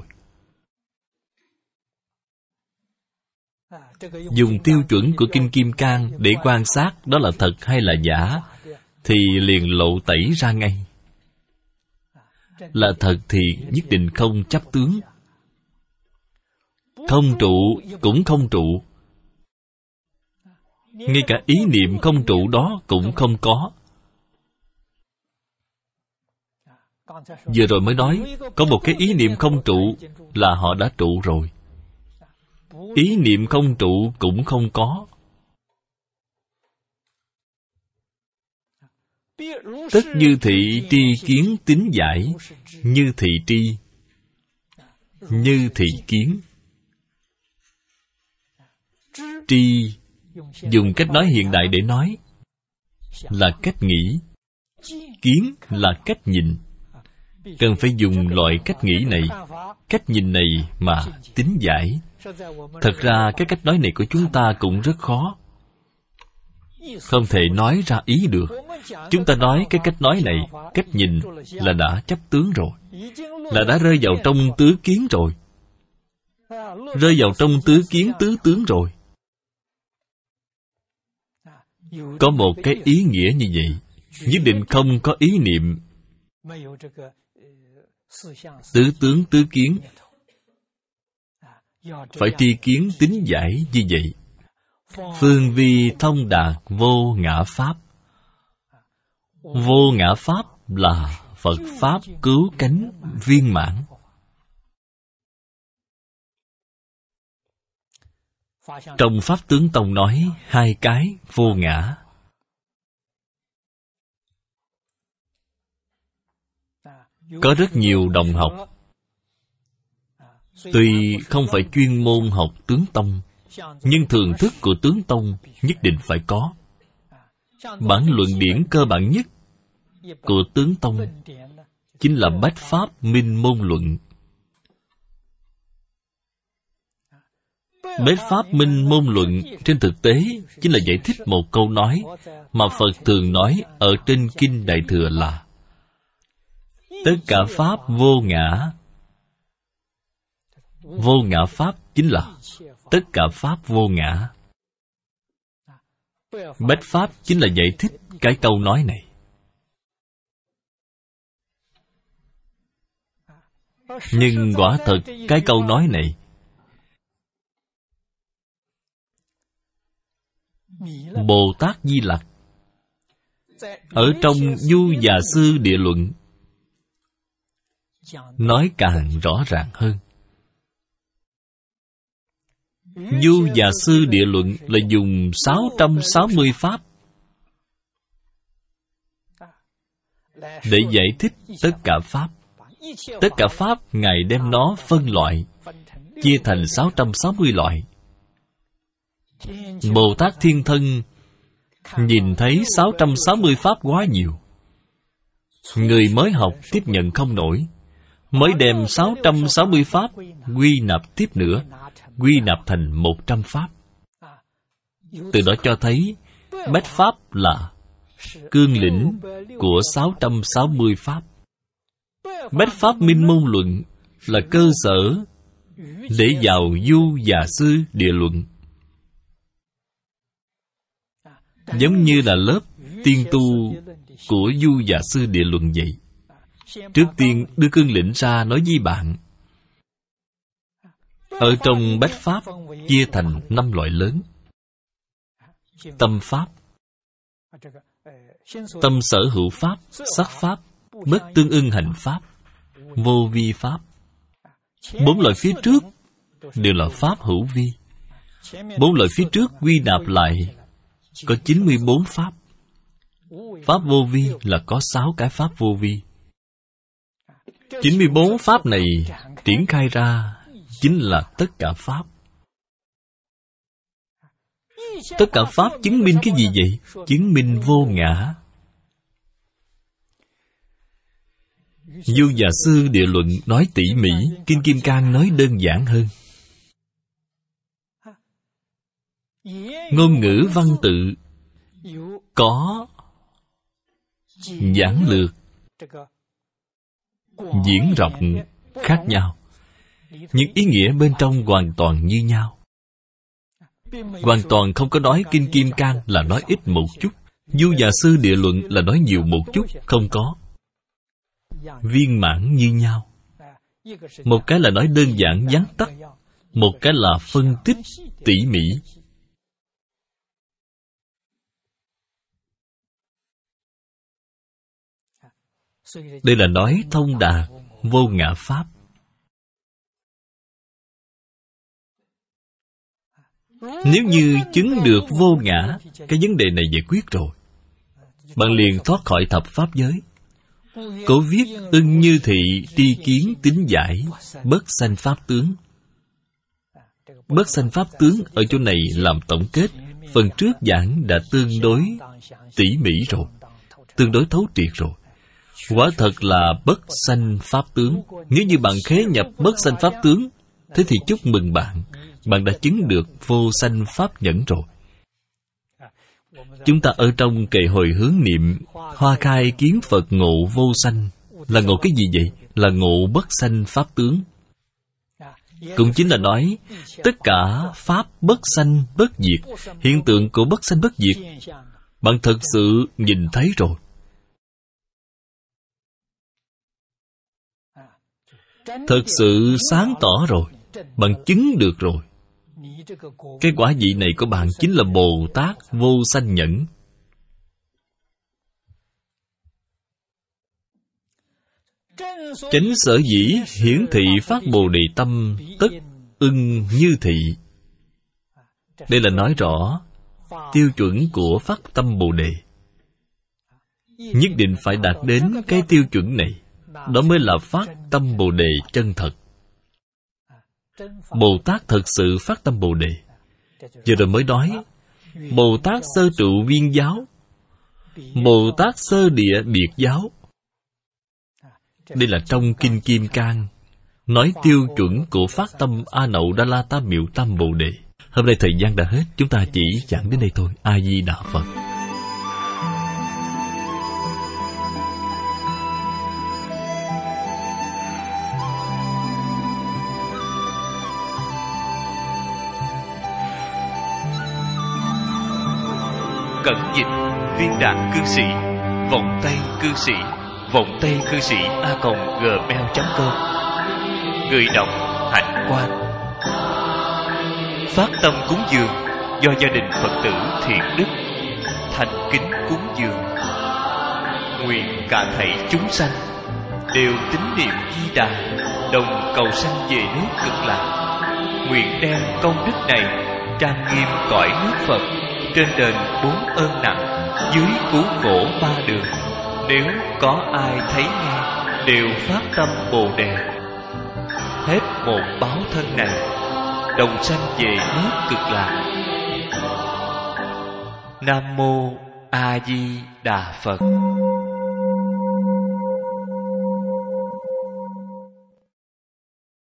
Dùng tiêu chuẩn của Kinh Kim Cang để quan sát đó là thật hay là giả, thì liền lộ tẩy ra ngay. Là thật thì nhất định không chấp tướng, không trụ cũng không trụ, ngay cả ý niệm không trụ đó cũng không có. Vừa rồi mới nói, có một cái ý niệm không trụ là họ đã trụ rồi. Ý niệm không trụ cũng không có. Tất như thị tri kiến tín giải, như thị tri, như thị kiến. Tri, dùng cách nói hiện đại để nói, là cách nghĩ. Kiến là cách nhìn. Cần phải dùng loại cách nghĩ này, cách nhìn này mà tín giải. Thật ra cái cách nói này của chúng ta cũng rất khó, không thể nói ra ý được. Chúng ta nói cái cách nói này, cách nhìn là đã chấp tướng rồi, là đã rơi vào trong tứ kiến rồi, rơi vào trong tứ kiến tứ tướng rồi. Có một cái ý nghĩa như vậy, nhất định không có ý niệm tứ tướng tứ kiến. Phải tri kiến tín giải như vậy. Phương vi thông đạt vô ngã pháp. Vô ngã pháp là Phật Pháp cứu cánh viên mãn. Trong Pháp Tướng Tông nói hai cái vô ngã. Có rất nhiều đồng học tuy không phải chuyên môn học tướng tông, nhưng thường thức của tướng tông nhất định phải có. Bản luận điển cơ bản nhất của tướng tông chính là Bách Pháp Minh Môn Luận. Bách Pháp Minh Môn Luận trên thực tế chính là giải thích một câu nói mà Phật thường nói ở trên Kinh Đại Thừa là tất cả Pháp vô ngã. Vô ngã Pháp chính là tất cả Pháp vô ngã. Bách Pháp chính là giải thích cái câu nói này. Nhưng quả thật cái câu nói này Bồ Tát Di Lặc ở trong Du Già Sư Địa Luận nói càng rõ ràng hơn. Du Già Sư Địa Luận là dùng sáu trăm sáu mươi pháp để giải thích tất cả pháp. Tất cả pháp Ngài đem nó phân loại, chia thành sáu trăm sáu mươi loại. Bồ Tát Thiên Thân nhìn thấy sáu trăm sáu mươi pháp quá nhiều, người mới học tiếp nhận không nổi, mới đem sáu trăm sáu mươi pháp quy nạp tiếp nữa, quy nạp thành một trăm pháp. Từ đó cho thấy Bách Pháp là cương lĩnh của sáu trăm sáu mươi pháp. Bách Pháp Minh Môn Luận là cơ sở để vào Du Già Sư Địa Luận. Giống như là lớp tiên tu của Du Già Sư Địa Luận vậy. Trước tiên đưa cương lĩnh ra nói với bạn. Ở trong Bách Pháp chia thành năm loại lớn. Tâm Pháp, tâm sở hữu Pháp, sắc Pháp, bất tương ưng hành Pháp, vô vi Pháp. Bốn loại phía trước đều là Pháp hữu vi. Bốn loại phía trước quy nạp lại có chín mươi bốn Pháp. Pháp vô vi là có sáu cái Pháp vô vi. chín mươi bốn Pháp này triển khai ra chính là tất cả Pháp. Tất cả pháp chứng minh cái gì vậy? Chứng minh vô ngã. Du Già Sư Địa Luận nói tỉ mỉ, Kinh Kim Cang nói đơn giản hơn. Ngôn ngữ văn tự có giản lược, diễn rộng khác nhau, nhưng ý nghĩa bên trong hoàn toàn như nhau. Hoàn toàn không có nói Kinh Kim Cang là nói ít một chút, Du Già Sư Địa Luận là nói nhiều một chút, không có. Viên mãn như nhau. Một cái là nói đơn giản vắn tắt, một cái là phân tích tỉ mỉ. Đây là nói thông đạt vô ngã pháp. Nếu như chứng được vô ngã, cái vấn đề này giải quyết rồi, bạn liền thoát khỏi thập pháp giới. Cổ viết ưng như thị tri kiến tín giải, bất sanh pháp tướng. Bất sanh pháp tướng ở chỗ này làm tổng kết. Phần trước giảng đã tương đối tỉ mỉ rồi, tương đối thấu triệt rồi. Quả thật là bất sanh pháp tướng. Nếu như bạn khế nhập bất sanh pháp tướng, thế thì chúc mừng bạn, bạn đã chứng được vô sanh pháp nhẫn rồi. Chúng ta ở trong kệ hồi hướng niệm Hoa khai kiến Phật ngộ vô sanh, là ngộ cái gì vậy? Là ngộ bất sanh pháp tướng. Cũng chính là nói tất cả pháp bất sanh bất diệt, hiện tượng của bất sanh bất diệt bạn thật sự nhìn thấy rồi. Thật sự sáng tỏ rồi, bạn chứng được rồi. Cái quả vị này của bạn chính là Bồ Tát vô sanh nhẫn. Chánh sở dĩ hiển thị phát Bồ Đề tâm, tất ưng như thị. Đây là nói rõ tiêu chuẩn của phát tâm Bồ Đề. Nhất định phải đạt đến cái tiêu chuẩn này, đó mới là phát tâm Bồ Đề chân thật. Bồ Tát thật sự phát tâm Bồ Đề. Giờ rồi mới nói Bồ Tát sơ trụ viên giáo, Bồ Tát sơ địa biệt giáo. Đây là trong Kinh Kim Cang nói tiêu chuẩn của phát tâm A Nậu Đa La Tam Miệu Tam Bồ Đề. Hôm nay thời gian đã hết, chúng ta chỉ giảng đến đây thôi. A Di Đà Phật. Cẩn dịch viên đạn cư sĩ, vọng tay cư sĩ, vọng tay cư sĩ a còng gmail chấm com. Người đọc Hạnh Quang. Phát tâm cúng dường do gia đình Phật tử Thiện Đức thành kính cúng dường. Nguyện cả thảy chúng sanh đều tín niệm Di Đà, đồng cầu sanh về nước Cực Lạc. Nguyện đem công đức này trang nghiêm cõi nước Phật, trên đền bốn ơn nặng, dưới cứu khổ ba đường. Nếu có ai thấy nghe đều phát tâm Bồ Đề, hết một báo thân này đồng sanh về nước Cực Lạc. Nam mô A Di Đà Phật.